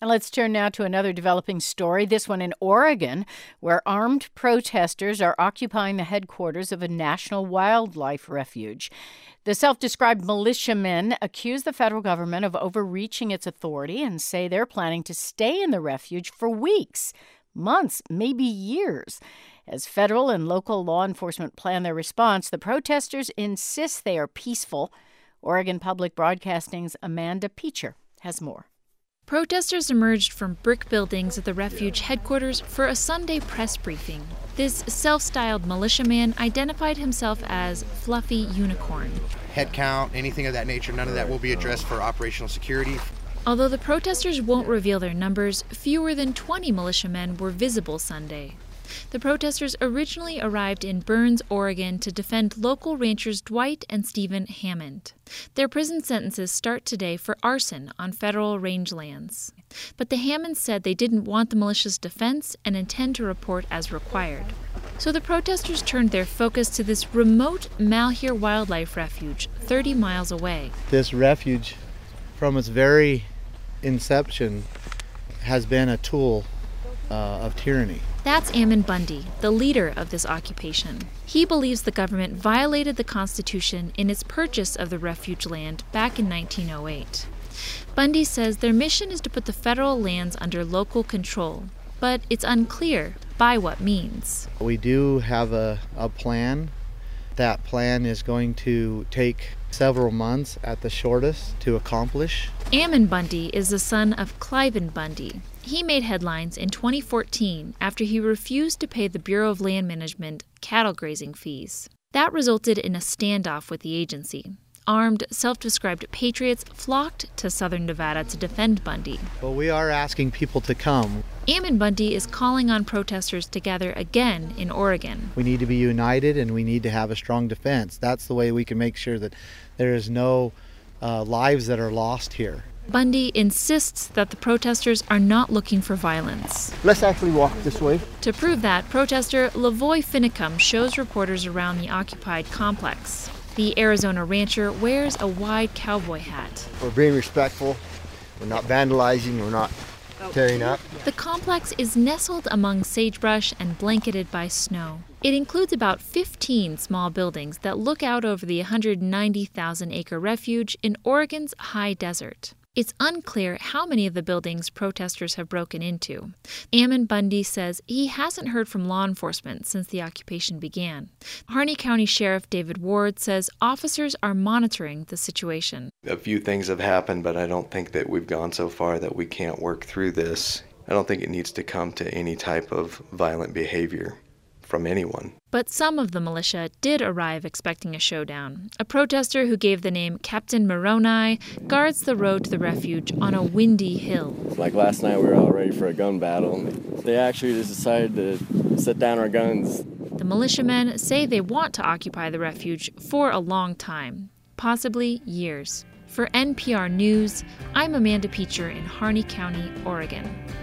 And let's turn now to another developing story, this one in Oregon, where armed protesters are occupying the headquarters of a national wildlife refuge. The self-described militiamen accuse the federal government of overreaching its authority and say they're planning to stay in the refuge for weeks, months, maybe years. As federal and local law enforcement plan their response, the protesters insist they are peaceful. Oregon Public Broadcasting's Amanda Peacher has more. Protesters emerged from brick buildings at the refuge headquarters for a Sunday press briefing. This self-styled militiaman identified himself as Fluffy Unicorn. Head count, anything of that nature, none of that will be addressed for operational security. Although the protesters won't reveal their numbers, fewer than 20 militiamen were visible Sunday. The protesters originally arrived in Burns, Oregon to defend local ranchers Dwight and Stephen Hammond. Their prison sentences start today for arson on federal rangelands. But the Hammonds said they didn't want the militia's defense and intend to report as required. So the protesters turned their focus to this remote Malheur Wildlife Refuge 30 miles away. This refuge, from its very inception, has been a tool of tyranny. That's Ammon Bundy, the leader of this occupation. He believes the government violated the Constitution in its purchase of the refuge land back in 1908. Bundy says their mission is to put the federal lands under local control, but it's unclear by what means. We do have a plan. That plan is going to take several months at the shortest to accomplish. Ammon Bundy is the son of Cliven Bundy. He made headlines in 2014 after he refused to pay the Bureau of Land Management cattle grazing fees. That resulted in a standoff with the agency. Armed, self-described patriots flocked to southern Nevada to defend Bundy. Well, we are asking people to come. Ammon Bundy is calling on protesters to gather again in Oregon. We need to be united and we need to have a strong defense. That's the way we can make sure that there is no lives that are lost here. Bundy insists that the protesters are not looking for violence. Let's actually walk this way. To prove that, protester Lavoy Finicum shows reporters around the occupied complex. The Arizona rancher wears a wide cowboy hat. We're being respectful. We're not vandalizing. We're not tearing up. The complex is nestled among sagebrush and blanketed by snow. It includes about 15 small buildings that look out over the 190,000-acre refuge in Oregon's high desert. It's unclear how many of the buildings protesters have broken into. Ammon Bundy says he hasn't heard from law enforcement since the occupation began. Harney County Sheriff David Ward says officers are monitoring the situation. A few things have happened, but I don't think that we've gone so far that we can't work through this. I don't think it needs to come to any type of violent behavior from anyone. But some of the militia did arrive expecting a showdown. A protester who gave the name Captain Moroni guards the road to the refuge on a windy hill. Like last night, we were all ready for a gun battle. They actually just decided to set down our guns. The militiamen say they want to occupy the refuge for a long time, possibly years. For NPR News, I'm Amanda Peacher in Harney County, Oregon.